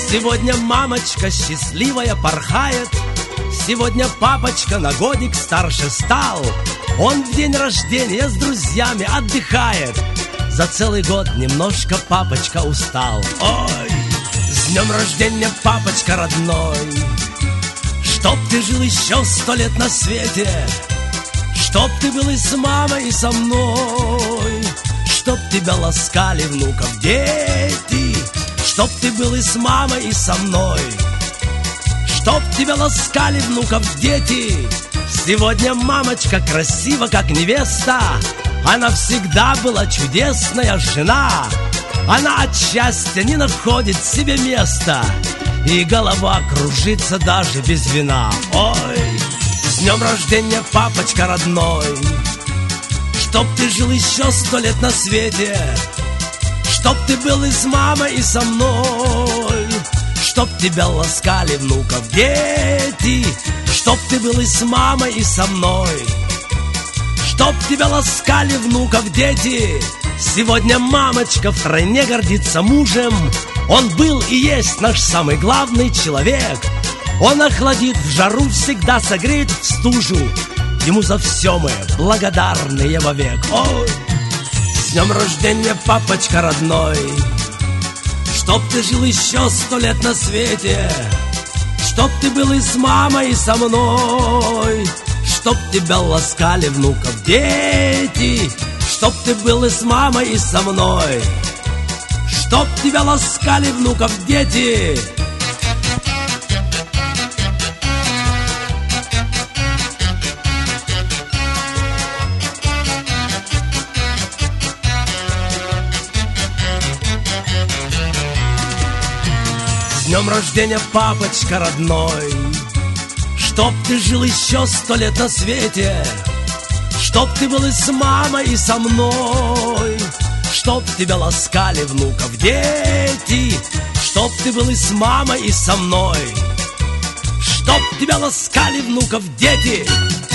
Сегодня мамочка счастливая порхает, сегодня папочка на годик старше стал. Он в день рождения с друзьями отдыхает, за целый год немножко папочка устал. Ой, с днем рождения, папочка родной, чтоб ты жил еще 100 лет на свете, чтоб ты был и с мамой, и со мной, чтоб тебя ласкали внуков дети, чтоб ты был и с мамой, и со мной, чтоб тебя ласкали внуков дети. Сегодня мамочка красива, как невеста, она всегда была чудесная жена. Она от счастья не находит себе места, и голова кружится даже без вина. Ой, с днем рождения, папочка родной, чтоб ты жил еще 100 лет на свете, чтоб ты был и с мамой, и со мной, чтоб тебя ласкали внуков дети, чтоб ты был и с мамой, и со мной, чтоб тебя ласкали внуков дети. Сегодня мамочка втройне гордится мужем, он был и есть наш самый главный человек. Он охладит в жару, всегда согреет в стужу, ему за все мы благодарны вовек. Ой, с днем рождения, папочка родной, чтоб ты жил еще 100 лет на свете, чтоб ты был и с мамой, и со мной, чтоб тебя ласкали внуков дети, чтоб ты был и с мамой, и со мной, чтоб тебя ласкали внуков дети. С днем рождения, папочка родной, чтоб ты жил еще 100 лет на свете, чтоб ты был и с мамой, и со мной, чтоб тебя ласкали внуков дети, чтоб ты был и с мамой, и со мной, чтоб тебя ласкали внуков дети.